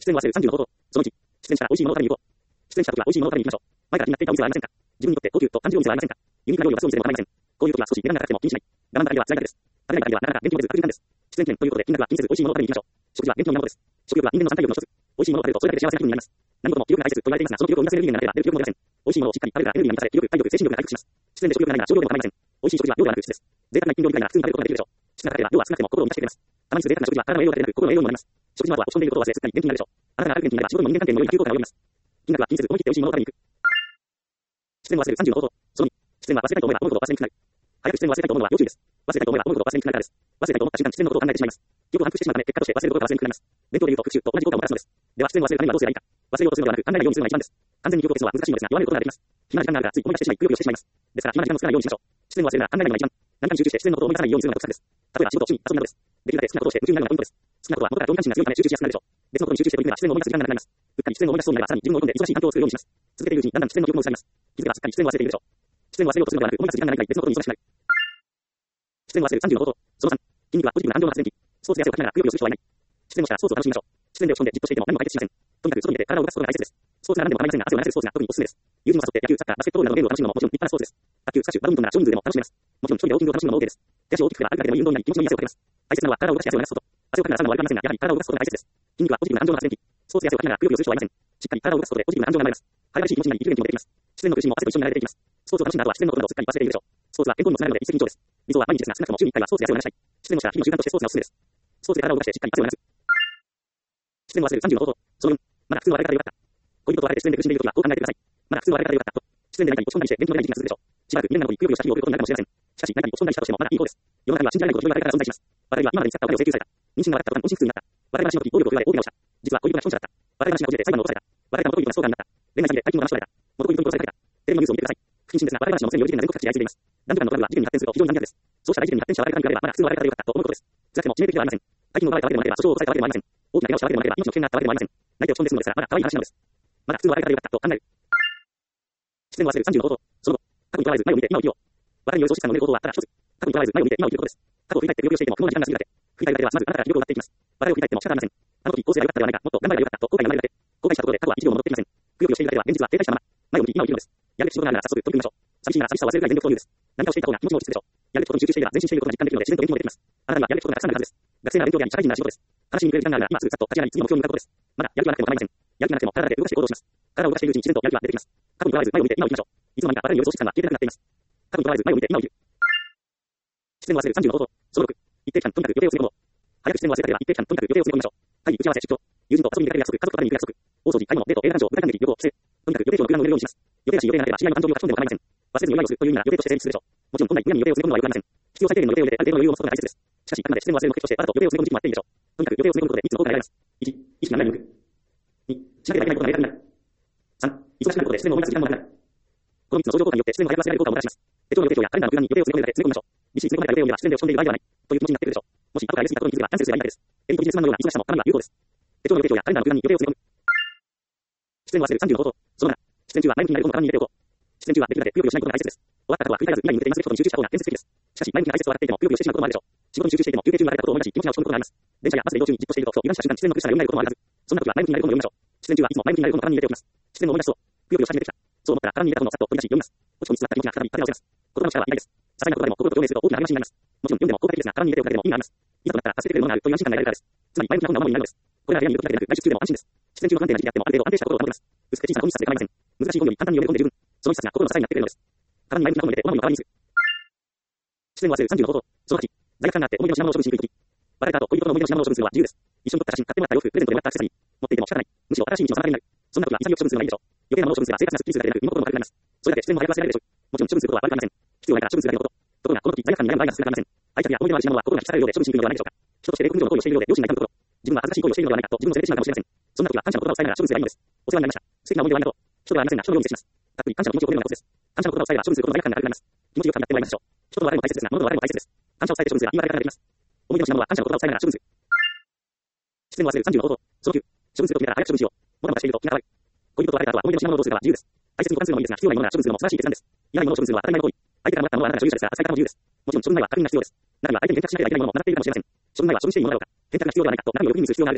出演を忘れる30の方法。その1、出演者が美味しいものを食べに行こう。出演者ときは美味しいものを食べに行きましょう。前から気になっていたお店はありませんか？自分にとって高級と感じるお店はありませんか？ユニークな料理を出すお店でも構いません。こういう時は少し値段が高くても気にしない。我慢ばかりでは辛いだけです。食べないばかりではなかなか元気も出ず悪循環です。出演権ということで金額は気にせず美味しいものを食べに行きましょう。食事は元気の源です。食欲は人間の三大欲の一つ。美味しいものを食べるとそれだけで幸せな気分になります。何事も気力が大切と言われていますが、その気力を満たせるエネルギーがなければ出る気力も出ません。美味しいものをしっかり食べるからエネルギーが満たされ、気力、体力、精神力が回復します。出演で食欲がないなら少量でも構いません。美味しい食事は量ではなく質です。贅沢な一品料理会なら普通に食べることができるでしょう。質が高ければ量は少なくても心を満たしてくれます。たまにする贅沢な食事は体の栄養だけでなく心の栄養にもなります。食事の後は落ち込んでいることを忘れすっかり元気になるでしょう。あなたがある元気になれば仕事も人間関係も良い波及効果が及びます。金額は気にせず思い切って美味しいものを食べに行く。出演を忘れる30の方法。その2、出演は忘れたいと思えば思うことを忘れにくくなる。早く出演を忘れたいと思うのは要注意です。忘れたいと思えば思うことを忘れにくくなるからです。忘れたいと思った瞬間出演のことを考えてしまいます。記憶を反復してしまうため結果として忘れることが忘れにくくなります。勉強で言うと復習と同じ効果をもたらすのです。では出演を忘れるためにはどうすればいいか。忘れようとするのではなく考えないようにするのが一番です。完全に記憶を消すのは難しいのですが弱めることができます。暇な時間があるからつい思い出してしまいくよくよしてしまいます。ですから暇な時間を作らないようにしましょう。出演を忘れるなら考えないのが一番。何かに集中して出演のことを思い出さないようにするのが得策です。例えば仕事、趣味、遊びなどです。できるだけ好きなことをして夢中になるのがポイントです。好きなことは元から興味関心が強いため集中しやすくなるでしょう。別のことに集中して取り組めば出演を思い出す時間がなくなります。うっかり出演を思い出しそうになればさらに自分を追い込んで忙しい環境を作るようにします。続けているうちにだんだん出演の記憶も薄らぎます。気づけばすっかり出演を忘れているでしょう。出演を忘れようとするのではなく思い出す時間がないくらい別のことに忙しくなる。出演を忘れる30の方法。その3、筋肉はポジティブな安定の発電機。スポーツで汗をかきながらくよくよする人はいない。出演をしたらスポーツを楽しみましょう。出演で落ち込んでじっとしていても何も解決しません。とにかく外に出て体を動かすことが大切です。スポーツなら何でも構いませんが汗を流せるスポーツが特におすすめです。友人を誘って野球、サッカー、バスケットボールなどのゲームを楽しむのももちろん立派なスポーツです。卓球、スカッシュ、バドミントンなら少人数でも楽しめます。もちろん一人でウォーキングを楽しむのも OK です。手足を大きく振れば歩くだけでもいい運動になり気持ちのいい汗をかけます。大切なのは体を動かして汗を流すこと。汗をかくならサウナは悪くありませんが、やはり体を動かすことが大切です。筋肉はポジティブな感情の発電機。スポーツで汗をかきながらくよくよする人はいません。しっかり体を動かすことでポジティブな感情が生まれます。晴れしい気持ちになり生きる元気も出てきます。出演の苦しみも汗と一緒に流れていきます。スポーツを楽しんだ後は出演のことなどすっかり忘れているでしょう。スポーツは健康にもつながるので一石二鳥です。理想は毎日ですが少なくとも週に1回はスポーツで汗を流したい。出演をしたら日々の習慣としてスポーツがおすすめです。スポーツで体を動かしてしっかり汗を流す。出演を忘れる30の方法。その4、まだ普通の笑い方でよかった。恋人と別れて出演で苦しんでいるときはこう考えてください。まだ普通の笑い方でよかったと。出演で何かに落ち込んだりして元気の出ない時期が続くでしょう。しばらく未練なことにくよくよした日々を送ることになるかもしれません。しかし何かに落ち込んだりしたとしてもまだいい方です。世の中には信じられないこと広い笑い方が存在します。笑いは今までに使ったお金を請求された。妊娠が笑った途端音信不通になった。笑い話の時暴力を言われ大怪我をした。実は恋人が既婚者だった。笑い話が落ちて裁判の起こされた。笑いが元恋人がストーカーになった。恋愛詐欺で大金を騙し取られた。元恋人に殺された。テレビのニュースを見てください。不謹慎ですが笑い話の無線より事件が全国各地で相次いでいます。男女間のトラブルは事件に発展すると非常に難儀です。そうした大事件に発展した笑い方に比べればまだ普通の笑い方でよかったと思うことです。辛くても致命的ではありません。大金を奪われたわけでもなければ訴訟を起こされたわけでもありません。大きな怪我をしたわけでもなければ命の危険があったわけでもありません。何か落ち込んで済むのですからまだ可愛い話なのです。まだ普通の笑い方でよかったと考える。出演を忘れる30の方法。その後、過去にとらわず前を見て今を生きよう。笑いによる喪失感の出る行動はあったら一つ。過去にとらわず前を見て今を生きることです。過去を振り返ってくよくよしていても不毛な時間が過ぎるだけ。振り返るだけではまずあなたから記憶を奪っていきます。笑いを振り返っても仕方ありません。あの時こうすればよかったではないか、もっと頑張ればよかったと後悔が生まれるだけ。後悔したところで過去は一秒も戻ってきません。くよくよしているだけでは現実は停滞したまま。前を見て今を生きるのです。やるべき仕事があるなら早速取り組みましょう。寂しいなら寂しさを忘れるが全力投入です。何かをしていた方が気持ちも落ち着くでしょう。やるべきことに集中していれば前進していることが実感できるので自然と元気も出てきます。あなたにはやるべきことがたくさんあるはずです。学生なら勉強であり社会人なら仕事です。話しにくれる時間があるなら今すぐさっと立ち上がり次の目標に向かうことです。まだやる気がなくても構いません。やる気がなくても体だけ動かして行動します。体を動かしているうちに自然とやる気は出てきます。過去にとらわず前を見て今を生きましょう。いつの間にか笑いによる喪失感が消えなくなっています。過去にとらわず前を見て今を生きる。出演を忘れる30の方法。その6、一定期間とにかく予定を詰め込もう。早く出演を忘れたければ一定期間とにかく予定を詰め込みましょう。会議、打ち合わせ、出張、友人と遊びに出かける約束、家族と食べに行く約束、大掃除、買い物、デート、映画鑑賞、舞台観劇、旅行、帰省。とにかく予定表の空欄を埋めるようにします。予定なしに予定がなければ知り合いの誕生日を書き込んでも構いません。忘れずに祝いをするという意味なら予定として成立するでしょう。もちろん本来無理に予定を詰め込むのは良くありません。必要最低限の予定を入れてある程度の余裕を持つことが大切です。しかしあくまで出演を忘れる目的としてわざと予定を詰め込む時期もあっていいでしょう。とにかく予定を詰め込むことでいつも効果が得られます。1、意識がないに向く。2、しなければいけないことが明確になる。3、忙しくなることで出演を思い出す時間もなくなる。この3つの相乗効果によって出演を早く忘れられる効果をもたらします。手帳の予定表やカレンダーの空欄に予定を詰め込んで詰め込みましょう。びっしり詰め込まれた予定を見れば出演で落ち込んでいる場合ではないという気持ちになってくるでしょう。もし後からやりすぎたことに気づけばキャンセルすればいいだけです。エリートビジネスマンのような忙しさもたまには有効です。手帳の予定表やカレンダーの空欄に予定を詰め込む。出演を忘れる30の方法。その7、出演中は前向きになることの殻に入れておこう。出演中はできるだけくよくよしないことが大切です。終わった後は振り返らず未来に向けて今すべきことに集中した方が建設的です。しかし前向きな解説を笑っていてもくよくよしてしまうこともあるでしょう。仕事に集中していても休憩中に笑ったことを思い出し気持ちが落ち込むことがあります。電車やバスで移動中にじっとしているとふと油断した瞬間に出演の苦しさが蘇ることもあるはず。そんな時は前向きになる本を読みましょう。出演中はいつも前向きになる本の殻に入れておきます。出演を思い出すとくよくよし始めてきた。そう思ったら殻に入れた本をさっと取り出し読みます。落ち込みつつあった気持ちが再び立て直せます。言葉の力は偉大です。些細な言葉でも心と共鳴すると大きな励ましになります。もちろん読んでも効果的ですが殻に入れておくだけでも意味があります。いざとなったら助けてくれるものがあるという安心感が得られるからです。つまり前向きな本が主になるのです。これは部屋にいる時だけでなく外出中でも安心です。出演中の不安定な時期であってもある程度安定した心を保てます。薄くて小さな本一冊で構いません。難しい本より簡単に読め込んで十分。その一冊が心の支えになってくれるのです。殻に前向きな本を入れてお守りの代わりにする。出演を忘れる30の方法。その8、罪悪感があって思い出の品物を処分しにくい時。別れた後恋人の思い出の品物を処分するのは自由です。一緒に撮った写真、買ってもらった洋服、プレゼントでもらったアクセサリー。持っていても仕方ない。むしろ新しい道の妨げになる。そんな時は潔く処分するのがいいでしょう。余計なものを処分すれば生活がスッキリするだけでなく身の心も軽くなります。それだけ出演も早く忘れられるでしょう。もちろん処分することは悪くありません。必要ないから処分するだけのこと。ところがこの時罪悪感に悩む場合が少なくありません。愛着や思い出のある品物は心が引き裂かれるようで処分しにくいのではないでしょうか。人として冷酷以上の行為をしているようで良心が痛むところ。自分は恥ずかしい行為をしているのではないかと自分を責めてしまうかもしれません。そんな時は感謝の言葉を伝えながら処分すればいいのです。お世話になりました。素敵な思い出をありがとう。人ではありませんが人のように接します。たっぷり感謝の気持ちを込めるのがコツです。感謝の言葉を伝えれば処分することの罪悪感が軽くなります。気持ちよくやってまいりましょう。人の笑いも大切ですが物の笑いも大切です。感謝を伝えて処分すれば言い訳ができます。思い出の品物は感謝の言葉を伝えながら処分する。出演を忘れる30の方法。その9、処分すると決めたら早く処分しよう。もたもたしていると気が悪い。恋人と別れた後は思い出の品物をどうするかは自由です。大切に保管するのもいいですが必要ないものなら処分するのも素晴らしい決断です。いらないものを処分するのは当たり前の行為。相手からもらったものはあなたが所有者ですが扱い方も自由です。もちろん処分前は確認が必要です。中には相手に返却しなければいけないものを習っているかもしれません。処分前は処分していいものなのか、返却が必要ではないかと中身を6人にする必要があるでしょう。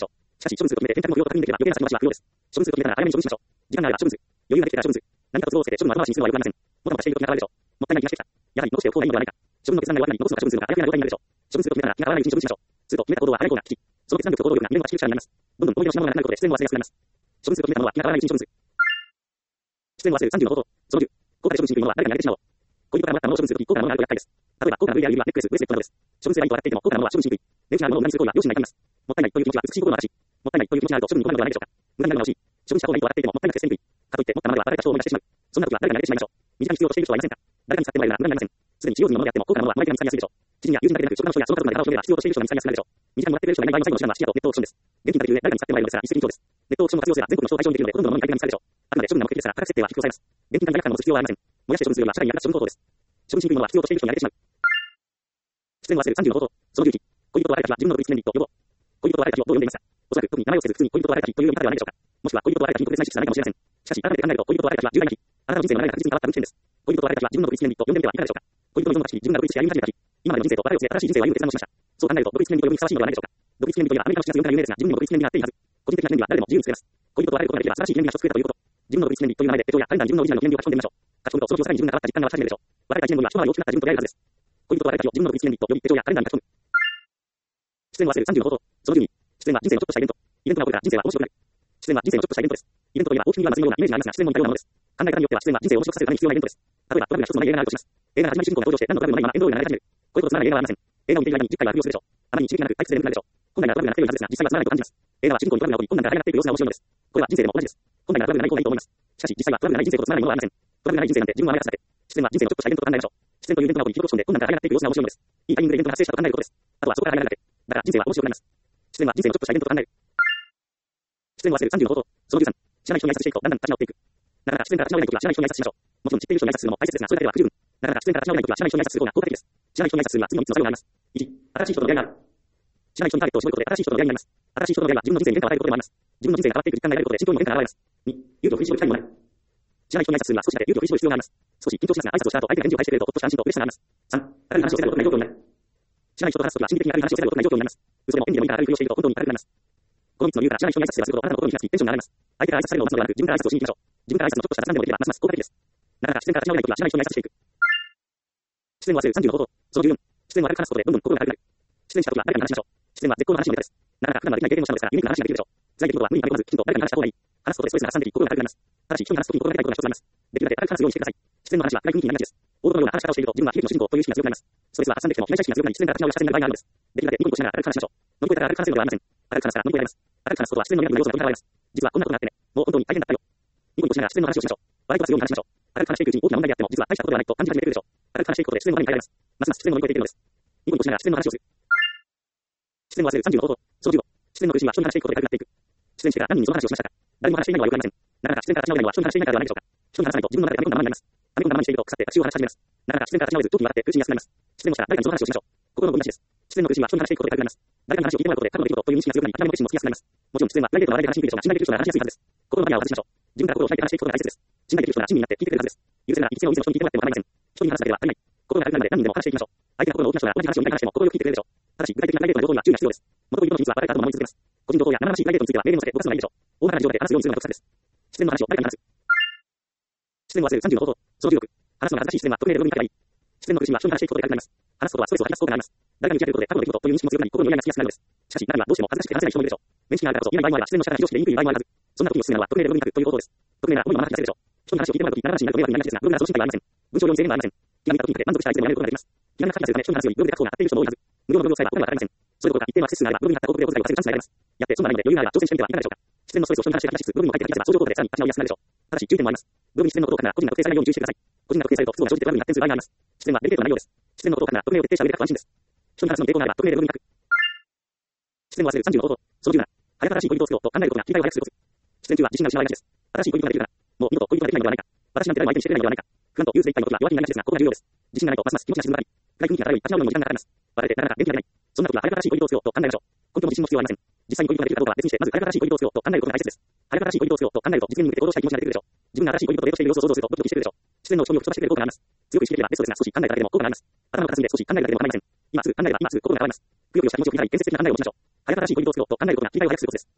しかし、処分数と決めて天体の不要と確認できれば余計な先延ばしは不要です。処分数と決めたら早めに処分しましょう。時間があれば処分数。余裕ができてから処分数。何かと都合をつけて処分の後回しにするのはよくありません。もたもたしていると気が変わるでしょう。もったいない気がしてきた。やはり残しておく方がいいのではないか。処分の決断が終わったら残すのか処分するのかあやふやな状態になるでしょう。処分数と決めたら気が変わらないうちに処分しましょう。すると決めた行動は早い方が利き、その決断力と行動力が未練の地球者になります。どんどん思い出の品物がなくなることで自然を忘れやすくなります。処分数と決めたものは気が変わらないうちに処分する。自然を忘れる30の方法。その10。高価で処分しにくいものは誰かに投げてしまおう。恋人からもらったものを処分するとき高価なものがあると厄介です。例えば高価なルイや指輪、ネックレス、ブレスレットなどです。処分すればいいと笑っていても高価なものは処分しにくい。値打ちがあるものを無駄にする行為は良心が痛みます。もったいないという気持ちは美しい心の証。もったいないという気持ちがあると処分に困るのではないでしょうか。無駄になるのは惜しい。処分した方がいいと笑っていてももったいなくて捨てにくい。かといって持ったままでは誰か人を思い出してしまう。そんな時は誰かに投げてしまいましょう。身近に必要としている人はいませんか。誰かに使ってもらえるなら無駄になりません。すでに使用済みのものであっても高価なものは相手が見つかりやすいでしょう。知人や友人だけでなく職場の人やその家族まで腹を広げれば必要としている人が見つかりやすくなるでしょう。身近にもらってくれる人がいない場合の最後の手段は視野とネットオークションです。現金だけゆえ誰かに使ってもらえるのですが一石二鳥です。ネットオークションを活用すれば全国の商対象にできるのでほとんどのものに相手が見つかるでしょう。あくまで処分が目的ですが価格設定は低く抑えます。現金単価額から戻す必要はありません。燃やして処分するよりは社会に役立つ処分行動です。処分しにくいものは必要としている人に投げてしまう。必然を忘れる30の方法。その11。恋人と別れた日は自分の独立記念日と呼ぼう。恋人と別れた日をどう呼んでいますか。おそらく特に名前を付けず普通に恋人と別れた日という呼び方ではないでしょうか。もしくは恋人と別れた日に特別な意識さないかもしれません。しかし改めて考えると恋人と別れた日は重大な日。あなたの人生の流れが確実に変わった分岐点です。恋人と別れた日は自分の独立記念日と呼んでみてはいかがでしょうか。恋人の依存の時、自分が独立して歩み始めた日。今までの人生と別れを告げ新しい人生を歩む決断をしました。そう考えると独立記念日と呼ぶにふさわしいのではないでしょうか。独立記念日といえばアメリカの7月4日が有名ですが自分にも独立記念日があっていいはず。個人的な記念日は誰でも自由に作れます。恋人と別れることができれば新しい記念日が一つ増えたということ。自分の独立記念日という名前で手帳やカレンダーに自分のオリジナルの記念日を書き込んでみましょう。書き込むとその日をさらに自分が変わった実感が湧き始めるでしょう。別れた1年後には一回り大きくなった自分と出会えるはずです。恋人と別れた日を自分の独立記念日と呼び手帳やカレンダーに書き込む。必然を忘れる30の方法。その12。必然は人生のちょっとしたイベント。イベントが起こるから人生は面白くなる。必然は人生のちょっとしたイベントです。イベントといえば大きく見れば祭りのようなイメージがありますが、必然も似たようなものです。考え方によっては必然は人生を面白くさせるために必要なイベントです。例えばトラブルが一つのない映画があるとします。映画が始まり主人公が登場して何のトラブルもないままエンドロールが流れ始める。こういうことつまらない映画はありません。映画を見ている間に10回は振りをするでしょう。あまりに刺激がなく退屈で眠くなるでしょう。本来ならトラブルがなくてよいはずですが、実際はつまらないと感じます。映画は主人公にトラブルが起こり困難が大変なっている様子が面白いのです。これは人生でも同じです。本来ならトラブルがない方がいいと思います。しかし実際はトラブルがない人生とつまらないものはありません。トラブルがない人生なんて自分はあまりだって。必然は人生のちょっとしたイベントと考えましょう。必然というイベントが起こり、記録オプションで困難が大変なっている様子が面白いのです。いいタイミングでイベントが発生したと考えることです。あとはそこから離れるだけ。だから人生は面白くなります。必然は人生のちょっとしたイベントと考える。必然を忘れる30の方法。その13。知らない人に挨拶していくとだんだん立ち直っていく。なかなか必然から立ち直れないときは知らない人に挨拶しましょう。もちろん知っている人に挨拶するのも大切ですが、それだけでは不十分。なかなか必然から立ち直れないときは知らない人に挨拶する方が効果的です。知らない人に挨拶するには次の3つの作用があります。1、新しい人との出会いがある。知らない人にターゲットを絞ることで新しい人との出会いになります。新しい人との出会いは自分の人生に変化を与えることでもあります。自分の人生が変わっていく実感が得られることで心境にも変化が現れます。2、勇気を振り絞る機会にもなる。知らない人に挨拶するには少しだけ勇気を振り絞る必要があります。少し緊張しますが挨拶をした後相手が返事を返してくれるとほっとした安心と嬉しさがあります。3、軽い話をせざるを得ない状況になる。知らない人と話すときは心理的に軽い話をせざるを得ない状況になります。嘘でも演技でもいいから軽いふりをしていると本当に軽くなります。この3つの理由から知らない人に挨拶すればするほどあなたの心に気がつきテンションが上がります。相手から挨拶されるのを待つのではなく自分から挨拶をしに行きましょう。自分から挨拶のちょっとした雑談でもできればますます効果的です。なかなか自然から立ち直れないときは知らない人に挨拶していく。自然を忘れる30の方法。その14。自然を軽く話すことでどんどん心が軽くなる。自然したときは誰かに話しましょう。自然は絶好の話のネタです。なかなか普段はできない経験をしたのですが、ユニークな話ができるでしょう。辛い出来事は無理にまずきちんと誰かに話した方がいい。話すことでストレスが発散でき心が軽くなります。ただし人に話すときに心がけたいことが一つあります。できるだけ軽く話すようにしてください。自然の話は暗い雰囲気になりがちです。王道のような話し方をしていると自分は悲劇の主人公という意識が強くなります。ストレスは発散できても被害者意識が強くなり自然から立ち直りした点になる場合があるんです。できるだけニコニコしながら軽く話しましょう。乗り越えたら軽く話せるのではありません。軽く話すから乗り越えられます。軽く話すことは自然の魅力の要素が取り払われます。実はこんなことがあってね、もう本当に大変だったよ。ニコニコしながら自然の話をしましょう。笑い飛ばすように話しましょう。軽く話していくうちに大きな問題であっても実は大したことではないと感じ始めてくるでしょう。軽く話していくことで自然の話に変えられます。ますます自然を乗り越えていけるのです。ニコニコしながら自然の話をする。自然を忘れる30の方法。その15。自然の苦しみは人に話していくことで軽くなっていく。自然してから何人にその話をしましたか。誰も話していないのはよくありません。なかなか自然から立ち直れないのは人に話していないからではないでしょうか。人に話さないと自分の中で溜め込んだままになります。溜め込んだままにしていると腐って私を話し始めます。なかなか自然から立ち直れず、時に笑って苦しみやすくなります。自然をしたら誰かにその話をしましょう。心のゴミ出しです。自然の苦しみは人に話していくことで軽くなります。誰かに話を聞いてもらうことで過去の出来事という認識が強くなり、頭の決心もつきやすくなります。もちろん自然はプライベートの話題で話しにくいでしょうが、信頼できる人なら話しやすいはずです。心のバリアを外しましょう。自分から心を開いて話していくことが大切です。信頼できる人なら親身になって聞いてくれるはずです。許せなら一定の以前の人に聞いてもらっても構いません。人に話すだけでは足りない。心が軽くなるので何人でも話していきましょう。相手が心の大きな人が同じ話を2回話しても心よく聞いてくれるでしょう。ただし具体的なプライベートな情報には注意が必要です。元々の秘密は別れた後も守り続けます。個人情報や生々しいプライベートについては命令に乗せて動かすのがいいでしょう。大掛かりな情報で話すようにするのが得策です。自然の話を誰かに話す。自然を忘れる30の方法。その16。話すのが難しい自然は特定でブログに書けばいい。自然の苦しみは人に話していくことで軽くなります。話すことはストレスを吐き出すことがあります。誰かに打ち明けることで過去の出来事という認識も強くなり心の嫌いがつきやすくなるのです。しかし中にはどうしても恥ずかしくて話せない人もいるでしょう。面識があるからこそ言えない場合もあれば自然の力が非常識で言いにくい場合もあるはず。そんな時におすすめなのは匿名でブログに書くという方法です。匿名なら思いのまま話せるでしょう。人に話を聞いてもらうとき、長話になると迷惑になりがちですが、ブログならその心配はありません。文章量に制限はありません。気が向いた時に書け満足した相手でもやめることができます。気がなく書きやすいため人に話すよりブログで書く方が当たっている人も多いはず。無料のブログを使えば他には当たりません。それどころか一定のアクセス数があればブログに貼った広告でお小遣いを稼ぐチャンスが得られます。やってそんな内容で余裕があれば挑戦してみてはいかがでしょうか。自然のストレスを人に話して書き出しつつブログにも書いて書き出せば相乗効果でさらに立ち直りやすくなるでしょう。ただし注意点もあります。ブログに自然のことを書くなら個人が特定されないように注意してください。個人が特定されると不都合な生じてトラブルに発展する場合があります。自然はデリケートな内容です。自然のことを書くなら匿名を徹底した上で書くと安心です。人に話すのに抵抗があれば匿名でブログに書く。自然を忘れる30の方法。その17。早く新しい恋人を作ろうと考えることが切り替えを早くすること。出演中は自信が失われがちです。新しい恋人ができるから、もう二度と恋人ができないのではないか。私なんて誰も相手にしてくれないのではないか。不安と憂鬱でいっぱいの時は弱気になりがちですが、ここが重要です。自信がないとますます気持ちが沈んだり、暗い雰囲気が漂い立ち直るのに時間がかかります。笑えてなかなか元気が出ない。そんな時は早く新しい恋人を作ろうと考えましょう。根拠も自信も必要はありません。実際に恋人ができるかどうかは別にして、まず早く新しい恋人を作ろうと考えることが大切です。早く新しい恋人を作ろうと考えると実現に向けて行動したい気持ちが出てくるでしょう。自分が新しい恋人とデートしている様子を想像するとドキドキしてくるでしょう。自然の興味を吹き飛ばしてくれる効果があります。強く意識できればベストですが、少し考えただけでも効果があります。頭の片隅で少し考えるだけでも構いません。今すぐ考えれば今すぐ心が変わります。ぷよぷよした気持ちを切り替え現実的な考えを持ちましょう。早く新しい恋人を作ろうと考えることが切り替えを早くすることです。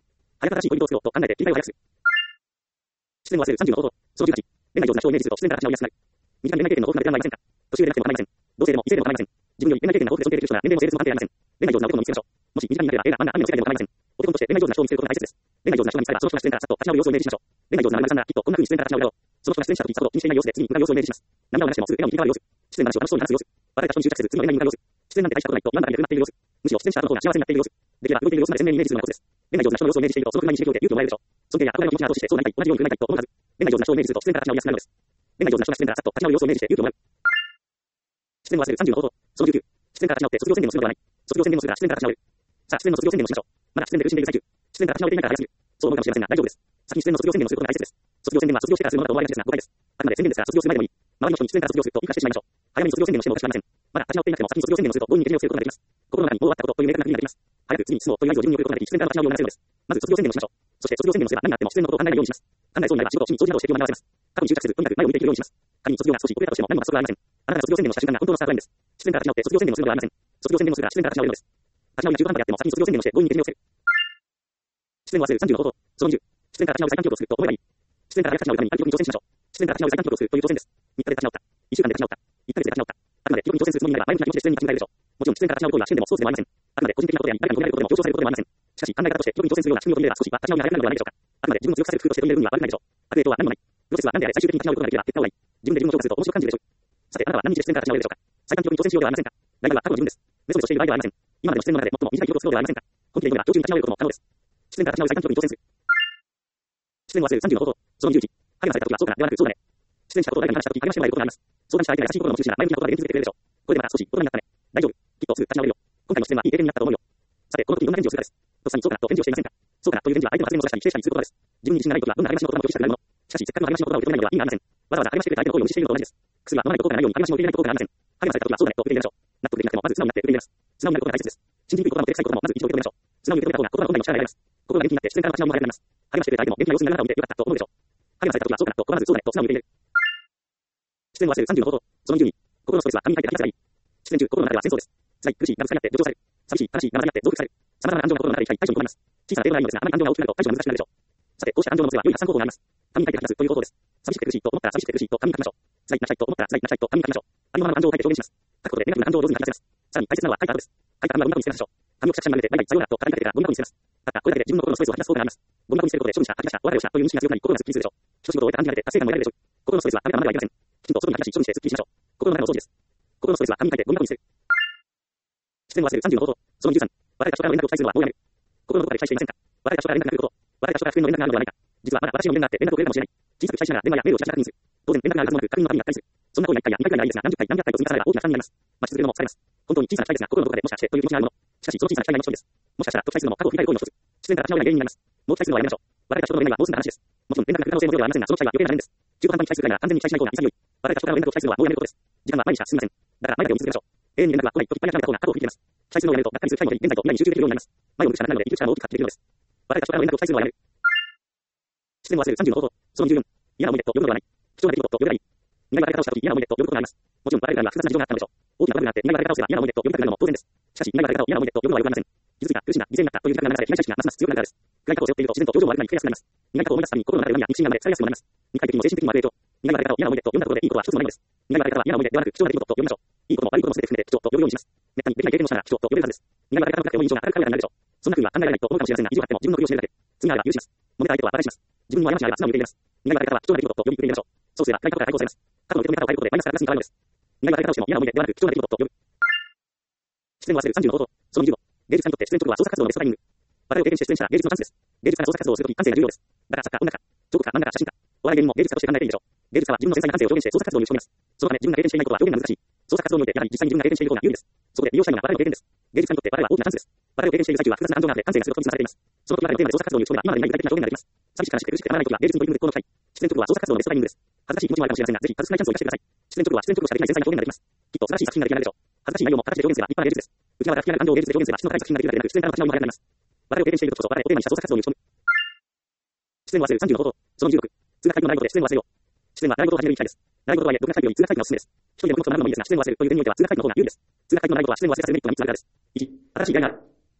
あやか正しい恋人を作ろうと考えて切り替えを早くする。視線を忘れる30の方法。その18。恋愛上手な人をイメージすると自然から始まりやすくなる。短い恋愛経験の多くなベテランはいませんか？年上でなくても構いません。同性でも異性でも構いません。自分より恋愛経験が多くて尊敬できる人なら年齢も性別も関係ありません。恋愛上手な男も見つけましょう。もし身近にいなければ映画、漫画、アニメの世界でも構いません。お手本として恋愛上手な人を見つけることが大切です。恋愛上手な人が見つかればその人が視点からさっと立ち直る様子をイメージしましょう。恋愛上手な丸山さんならきっとこんな風に視点から立ち直るだろう。その人が出演した時さほど気にしていない様子で次に向かう様子をイメージします。涙を流してもすぐ笑顔に切り替わる様子。視線の話を楽しそうに話す様子。別れた人に執着せず次の恋愛に向かう様子。視線なんて大したことないと言わんばかりでなくなっている様子。むしろ出演した後の方が幸せになっている様子。できれば動いている様子まで鮮明にイメージするのがコツです。恋愛上手な人の様子をイメージしているとその不満に刺激を受け勇気をもらえるでしょう。尊敬や憧れの気持ちが後押ししてそうなりたい、同じように振る舞いたいと思うはず。恋愛上手な人をイメージすると自然から立ち直りやすくなるのです。恋愛上手な人が視点からさっと立ち直る様子をイメージして勇気をもらう。視線を忘れる30の方法。その19。視線から立ち直って卒業宣言をするのではない。卒業宣言をするから視線から立ち直る。さあ、視線の卒業宣言をしましょう。まだ視線で苦しんでいる最中。視線から立ち直れていないから早すぎる。そう思うかもしれませんが大丈夫です。先に視線の卒業宣言をすることが大切です。卒業宣言は卒業してからするものだと思われがちですが誤解です。あくまで宣言ですから卒業する前でもいい。周りの人に視線から卒業すると言い返してしまいましょう。早めに卒業宣言をしてもおかしくありません。まだ立ち直っていなくても先に卒業宣言をすると強引に決めをすることができます。心の中にもう終わったことという明確な国ができます。早く次に進もうという合図を自分に送ることができ視線から立ち直りを促せるのです。まず卒業宣言をしましょう。そして卒業宣言をすれば何があっても視線のことを考えないようにします。考えそうになれば仕事、趣味、掃除などをして気を紛らわせます。過去に執着せずとにかく前を見ていけるようにします。仮に卒業が少し遅れたとしても何も罰則はありません。あなたが卒業宣言をした瞬間が本当のスタートラインです。視線から立ち直って卒業宣言をするのではありません。卒業宣言をするから視線から立ち直るのです。立ち直りが中途半端であっても先に卒業宣言をして強引に決めをせる。視線を忘れる30の方法。その20。視線から立ち直る最短記録をすると思えばいい。視線から立ち直るためにある記録に挑戦しましょう。視線から立ち直る最短記録をするという挑戦です。3日で立ち直った。1週間で立ち直った。1ヶ月で立ち直った。あくまで記録に挑戦するつもりになれば前向きな気持ちで視線に立ち向かえるでしょう。もちろん視線から立ち直ることは視点でもスポーツでもありません。あくまで個人的なことや誰かに褒められることでも強調されることでもありません。しかし考え方として記録に挑戦するような仕組みを取り入れれば少しは立ち直りが早くなるのではないでしょうか。あくまで自分を強くさせる工夫として取り入れるには悪くないでしょう。悪影響は何もない。プロセスは何であれ最終的に立ち直ることができれば結果はいい。自分で自分を強化すると面白く感じるでしょう。さてあなたは何日で視線から立ち直れるでしょうか。最短記録に挑戦しようではありませんか。大体は過去の自分です。メソッドとしている場合ではありません。今までの視線の中で最も短い記録を作ろうではありませんか。本気で挑めば上中に立ち直れることも可能です。視線から立ち直る最短記録に挑戦する。視線を忘れる30の方法。その21。影がされた時はそうかなではなくそうだね。視線したことを誰かに話した時励ましてもらえることがあります。相談した相手が優しい心の持ち主なら前向きな言葉で元気づけてくれるでしょう。これでまた少し大人になったね。大丈夫。きっとすぐ立ち直れるよ。今回の視線はいい経験になったと思うよ。さて、この時どんな返事をするかです。とっさにそうかなと返事をしていませんか。そうかなという返事は相手の発言をしたり否定したりすることです。自分に自信がない時はどんな励ましの言葉も拒否したくなるもの。しかし、せっかくの励ましの言葉を受け止めないのでは意味がありません。わざわざ励ましてくれた相手の行為を無視しているのと同じです。薬は飲まないと効果がないように励ましも受け入れないと効果がありません。励まされた時はそうだねと受け入れましょう。納得できなくてもまず素直になって受け入れます。素直になることが大切です。信じにくい言葉も照れくさい言葉もまず一度受け止めましょう。素直に受け止めた方が言葉の本来の力が得られます。心が元気になって視線から立ち直るも早くなります。励ましてくれた相手も元気な様子になるのを見てよかったと思うでしょう。励まされた時はそうかなと思わずそうだねと素直に受け入れる。視線を忘れる30の方法。その12。心のストレスは紙に書いて吐き出せばいい。視線中、心の中では戦争です。辛い、苦しい、がぶつかり合って助長される。寂しい、悲しい、生まれになって増幅される。様々な感情が心の中で一体対処に込まれます。小さな例はないのですが、あまり感情が大きくなると対処が難しくなるでしょう。さて、こうした感情の末は良い発散方法があります。紙に書いて吐き出すという方法です。寂しくて苦しいと思ったら寂しくて苦しいと紙に書きましょう。辛い、泣きたいと思ったら辛い、泣きたいと紙に書きましょう。ありのままの感情を書いて表現します。書くことでネガティブな感情を上手に書き出せます。さらに大切なのは書いた後です。書いた紙はゴミ箱に捨てましょう。紙をくしゃくしゃに丸めてバイバイさようならと書きかけてからゴミ箱に捨てます。ただ、これだけで自分の心のストレスを吐き出す効果があります。ゴミ箱に捨てることで処理した、吐き出した、お別れをしたという認識が強くなり心がすっきりするでしょう。一仕事を終えた感じが出て達成感も得られるでしょう。心のストレスは紙からまではいけません。きちんと外に吐き出し処理してすっきりしましょう。心の中のお掃除です。心のストレスは紙に書いてゴミ箱に捨てる。視線を忘れる30の方法。その13。別れた人からの連絡を期待するのはもうやめる。心のどこかで期待していませんか。別れた人から連絡が来ること。別れた人から不明の連絡があるのではないか。実はまだ私の連絡があって連絡をくれるかもしれない。小さく期待しながら電話やメールをちらちら確認する。当然連絡があるはずもなく確認の度にやったりする。そんな行為が1回や2回ぐらいはいいですが何十回何百回と積み重ねれば大きな負担になります。待ち続けるのも疲れます。本当に小さな期待ですが心のどこかでもしかしてという気持ちがあるもの。しかしその小さな期待が命取りです。もしかしたらと期待するのも過去を振り返る行為の一つ。視線から立ち直れない原因になります。もう期待するのはやめましょう。別れた人との連絡はもう済んだ話です。もちろん連絡が来る可能性もゼロではありませんがその期待は余計な連です。中途半端に期待するくらいなら完全に期待しない方が潔い。別れた人からの連絡を期待するのはもうやめることです。時間は毎日しか進みません。だから毎日を見続けましょう。永遠に連絡が来ないときっぱり諦めた方が過去を振り切れます。期待するのをやめるとがっかりする機会も取り現在と未来に集中できるようになります。前を向くしかないので生きる力も大きく発揮できるのです。別れた人からの連絡を期待するのはやめる。視線を忘れる30の方法。その14。嫌な思い出と呼ぶことはない。貴重な出来事と呼べばいい。苦い別れ方をしたとき嫌な思い出と呼ぶことがあります。もちろん別れるには複雑な事情があったのでしょう。大きなトラブルがあって苦い別れ方をすれば嫌な思い出と呼びたくなるのも当然です。しかし苦い別れ方を嫌な思い出と呼ぶのはよくありません。傷ついた、苦しんだ、犠牲になったという自覚が流れて被害者意識がますます強くなるからです。苦い過去を背負っていると自然と表情も悪くなり増えやすくなります。苦い過去を思い出すたびに心の中で恨みや憎しみが生まれ疲れやすくなります。肉体的にも精神的にも悪い影響。苦い別れ方を嫌な思い出と呼んだところでいいことは一つもないのです。苦い別れ方は嫌な思い出ではなく貴重な出来事と呼びましょう。いいことも悪いことも全て含めて貴重と呼ぶようにします。めったにできない経験をしたら貴重と呼べるはずです。苦い別れ方を深くて重い印象が軽く軽やかになるでしょう。そんな風には考えられないと思うかもしれませんが以上あっても自分の首を絞めるだけ。次があれば許します。揉めた相手とは馬鹿にします。自分にも過ちがあれば素直に受け入れます。苦い別れ方は貴重な出来事と呼び受け入れましょう。そうすれば深い過去から解放されます。過去の受け止め方を変えることでマイナスからプラスに変わるのです。苦い別れ方をしても嫌な思い出ではなく貴重な出来事と呼ぶ。視線を忘れる30の方法。その15。芸術家にとって出演直後は創作活動のベストタイミング。別れを経験して出演したら芸術のチャンスです。芸術家が創作活動をするとき感性が重要です。だから作家、音楽家、彫刻家、漫画家、写真家。お笑い芸人も芸術家として考えていいでしょう。芸術家は自分の繊細な感性を表現して創作活動に打ち込みます。そのため自分が経験していないことは表現が難しい。創作活動においてやはり実際に自分が経験している方が有利です。そこで利用したいのが別れの経験です。芸術家にとって別れは大きなチャンスです。別れを経験している最中は複雑な感情があって感性が鋭く飛び出されています。その時別れのテーマで創作活動に打ち込めば今までにない具体的な表現ができます。寂しく悲しくて苦しくてたまらない時は芸術に取り組む絶好の機会。出演直後は創作活動のベストタイミングです。恥ずかしい気持ちもあるかもしれませんが、ぜひ外せないチャンスを生かしてください。出演直後は出演直後しかできない繊細な表現ができます。きっと素晴らしい作品が出来上がるでしょう。恥ずかしい内容も形で表現すれば立派な芸術です。内側から吹き上がる感情を芸術で表現すれば質の高い作品ができるだけでなく出演からの立ち直りも早くなります。別れを経験している時こそ別れをテーマにした創作活動に打ち込む。視線を忘れる30の方法。その16。通学会議の習い事で視線を忘れよう。視線は習い事を始める機会です。習い事とはいえ、独学会議より通学会議がおすすめです。一人で黙々と学ぶのもいいですが、視線を忘れるという点においては通学会議の方が有利です。通学会議の習い事は視線を忘れさせるメリットが3つあるからです。1、新しい依頼がある。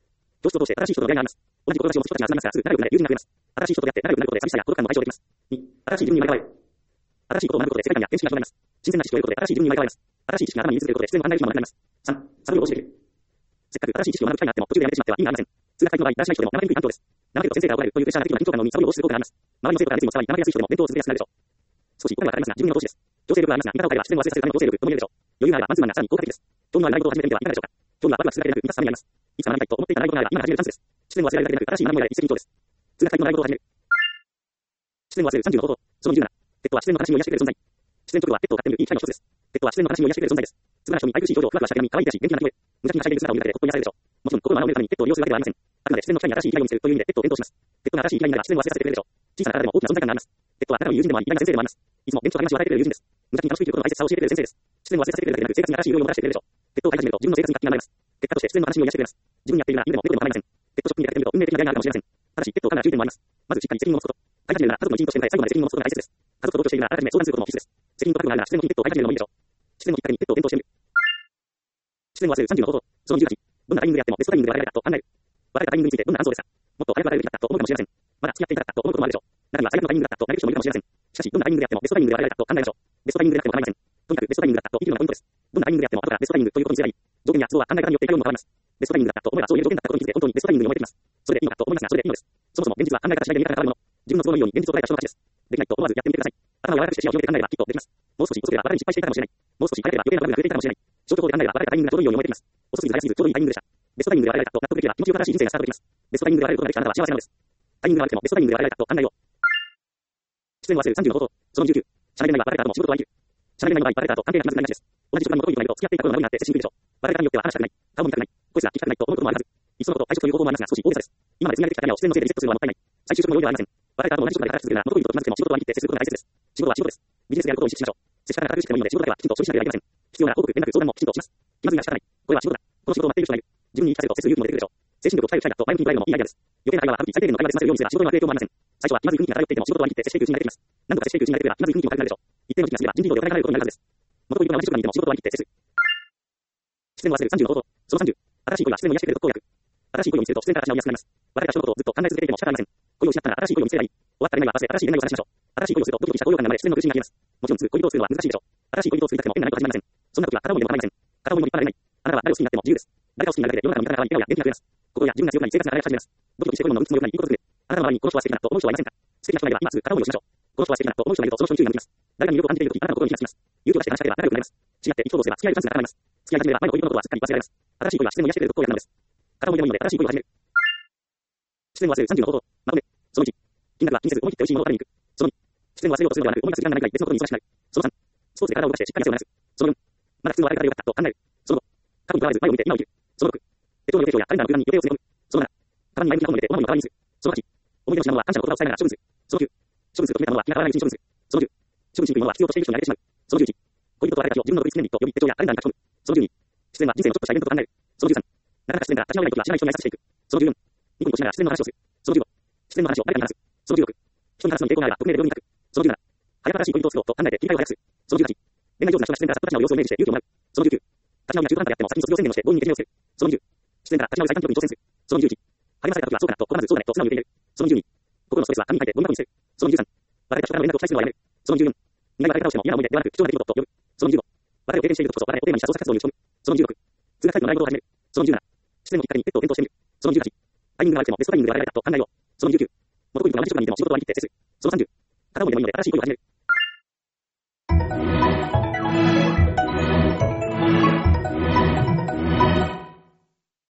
教室を通して新しい人との出会いがあります。同じ志を持つ人たちが集まりますが、すぐ仲良くなる友人が増えます。新しい人と出会って仲良くなることで寂しさや孤独感も解消できます。2、新しい自分に生まれ変わる。新しいことを学ぶことで世界観や見識が広がります。新鮮な知識を得ることで新しい自分に生まれ変わります。新しい知識が頭に身につけることで必然の考える暇もなくなります。3、サボりを防げる。せっかく新しい知識を学ぶ機会があっても途中でやめてしまっては意味がありません。通学先の場合、男子の人でも怠りにくい環境です。怠けると先生が怒られるというプレッシャーが緊張感の生みサボりを防ぐ効果があります。周りの生徒から熱意も伝わり、怠りやすい人でも勉強を続けやすくなるでしょう。少しお金はかかりますが、自分の投資です。強制力がありますが、見方を変えれば自然を忘れさせるための強制力とも言えるでしょう。余裕があればマンツーマンがさらに効果的です。興味のある習い事を始めてみてはいかがでしょうか。興味はワクワクするだけでなく満たすためにあります。いつか学びたいと思っていた習い事があれば今が始めるチャンスです。自然を忘れられるだけでなく新しい学びが一石二鳥です。通学先の習い事を始める。自然を忘れる30の方法。その27。ペットは自然の悲しみを癒してくれる存在。自然とはペットを飼ってみるいい機会の一つです。ペットは自然の悲しみを癒してくれる存在です。素晴らしい人に愛くしい表情、ふわふわした毛並み、可愛いだし、元気な鳴き声、無邪気なしゃべり姿を見るだけでほっと癒されるでしょう。もちろん、心を守るためにペットを利用するわけではありません。あくまで自然の機会に新しい生きがいを見せるという意味でペットを伝統します。ペットが新しい生きがいになれば自然を忘れさせてくれるでしょう。小さな体でも大きな存在感があります。ペットはあなたの友人でもあり、意外な先生でもあります。いつも勉強と話を与えてくれる友人です。無邪気に楽しく生きることの大切さを教えてくれる先生です。自然を忘れさせてくれるだけでなく生活に新しい色々をもたらしてくれるでしょう。ペットを飼い始めると自分の生活に活気が生まれます。結果として自然の悲しみを癒してくれます。自分にやっているなら犬でも猫でも構いません。ペットショップに出かけてみると運命的な出会いがあるかもしれません。ただしペットを飼うなら注意点もあります。まずしっかり責任を持つこと。飼い始めるなら家族の一員として迎え最後まで責任を持つことが大切です。家族と同居しているならあらかじめ相談することも必須です。責任と覚悟があるなら自然の日にペットを飼い始めるのもいいでしょう。自然のきっかけにペットを伝統してみる。自然を忘れる30の方法。その18。どんなタイミングであってもベストタイミングで別れられたと考える。別れたタイミングについてどんな感想ですか。もっと早く別れるべきだったと思うかもしれません。まだ付き合っていたかったと思うこともあるでしょう。中には最悪のタイミングだったとなれる人もいるかもしれません。しかし、どんなタイミングであってもベストタイミングで別れられたと考えましょう。ベストタイミングでなくても構いません。とにかくベストタイミングだったと生きるのがポイントです。どんなタイミングであっても後からベストタイミングということにすればいい。条件や都合は考え方によっていかようにも変わります。ベストタイミングだったと思えばそういう条件だったことについて本当にベストタイミングに思えてきます。それでいいのかと思いますが、それでいいのです。そもそも現実は考え方次第で見え方が変わるもの。自分の都合のいいように現実を捉えた人の勝ちです。できないと思わずやってみてください。頭を柔らかくして視野を広げて考えればきっとできます。もう少し遅ければ別れに失敗していたかもしれない。もう少し早ければ余計なバグが増えていたかもしれない。消去法で考えれば別れたタイミングがちょうどいいように思えてきます。遅すぎず早すぎずちょうどいいタイミングでした。ベストタイミングで別れられたと納得できれば気持ちよく正しい人生がスタートできます。ベストタイミングで別れることができたあなたは幸せなのです。タイミングが悪くてもベストタイミングで別れられたと考えよう。自然を忘れる30の方法。その19。しゃべれないは別れた後も仕事は生きる。しゃべれないの場合別れた後関係が気まずくなりがちです。同じ職場に戻りとなると付き合っていた頃のようになって接しにくいでしょう。別れ方によっては話したくない。顔も見たくない。声すら聞きたくないと思うこともあるはず。いっそのこと退職という方法もありますが少し大げさです。今まで積み上げてきたキャリアを自然のせいでリセットするのはもったいない。再就職も容易ではありません。別れた後も同じ職場で働き続けるなら元々と気まずくても仕事は切って接することが大切です。仕事は仕事です。ビジネスでやることを意識しましょう。接し方が軽くしてもいいので仕事だけはきちんと処理しなければいけません。必要なら報告、連絡、相談もきちんとします。気まずいが仕方ない。これは仕事だ。この仕事を待っている人がいる。自分に言い聞かせると接する勇気も出てくるでしょう。精神力を鍛える機会だと前向きに捉えるのもいいアイデアです。余計な会話は省き最低限の会話で済ませるようにすれば仕事には影響もありません。最初は気まずい雰囲気が漂っていても仕事は切って接していくうちに慣れてきます。何度か接していくうちに慣れてくれば気まずい雰囲気も軽くなるでしょう。一定の時期が過ぎれば人事異動でお金がかかることになるはずです。元々いる人が同じ職場にいても仕事は切って接する。自然を忘れる30の方法。その30。新しい恋は自然を癒してくれる特効薬。新しい恋を見つけると自然から立ち直りやすくなります。別れた人のことをずっと考え続けていても仕方ありません。恋を失ったら新しい恋を見つければいい。終わった恋愛は忘れ新しい恋愛を探しましょう。新しい恋をするとドキドキした高揚感が生まれ自然の苦しみが消えます。もちろんすぐ恋人を作るのは難しいでしょう。新しい恋人を作りたくても変な恋と始まりません。そんな時は片思いでも構いません。片思いも立派な恋愛。あなたは誰を好きになっても自由です。誰が好きになるだけで世の中の見方が変わり笑顔や元気が増えます。心や自分が強くなり生活が流れ始めます。ドキドキして恋の運気も良くなりいいことずくめ。あなたの周りにこの人は素敵だなと思う人はいませんか。素敵な人がいれば今すぐ片思いをしましょう。この人は素敵だなと思う人がいるとその人に注意が向きます。誰かに魅力を感じているときあなたの心に火がつきます。勇気を出して話しかければ仲良くなります。違って意気投合すれば付き合えるチャンスが高まります。付き合い始めれば前の恋人のことはすっかり忘れられます。新しい恋は自然を癒してくれる特効薬なのです。片思いでもいいので新しい恋を始める。自然を忘れる30の方法。まとめ。その1。金額は気にせず思い切って美味しいものを食べに行く。その2。自然を忘れようとするのではなく思いがする時間がないくらい別のことに忙しくなる。その3。スポーツで体を動かしてしっかり汗を流す。その4。まだ普通の別れ方でよかったと考える。その5。過去にとらわれず前を見て今を生きる。その6。手帳の予定表やカレンダーの空欄に予定を詰め込む。その7。カバンに前向きな本を入れてお守りの代わりにする。その8。思い出の品物は感謝の言葉を伝えながら処分する。その9。処分すると決めたものは気が変わらないうちに処分する。その10。処分しにくいものは必要としている人に慣れてしまう。その11。恋人と別れた日を自分の独立記念日と呼び手帳やカレンダーに書き込む。その12。自然は人生のちょっとしたイベントと考える。その13。なかなか自然が立ち直れない時は知らない人に挨拶していく。その14。ニコニコしながら自然の話をする。その15。自然の話を誰かに話す。その16。人に話すのに抵抗があれば匿名で病院に書く。その17。早く新しい恋人を作ろうと考えて切り替えを早くする。その18。恋愛上手な人が自然から立ち直る様子をイメージして勇気をもらう。その19。立ち直りや中途半端であっても先に卒業宣言をして強引にけじめをつける。その20。自然から立ち直り再環境に挑戦する。その21。励まされた時はそうかなと拒まずそうだねと素直に受け入れる。その22。心のストレスは紙に書いてゴミ箱に捨てる。その23。別れた人からの連絡を期待するのはやめる。その24。苦い別れ方をしても嫌な思い出ではなく貴重な出来事と呼ぶ。その25。別れを経験している時こそ別れをテーマにした創作活動に打ち込む。その26。通学先の習い事を始める。その17。自然のきっかけにペットを検討してみる。その18。タイミングが悪くてもベストタイミングで別れられたと考えよう。その19。元恋人が同じ職場にいても仕事は割り切って接する。その30。片思いでもいいので新しい恋を始める。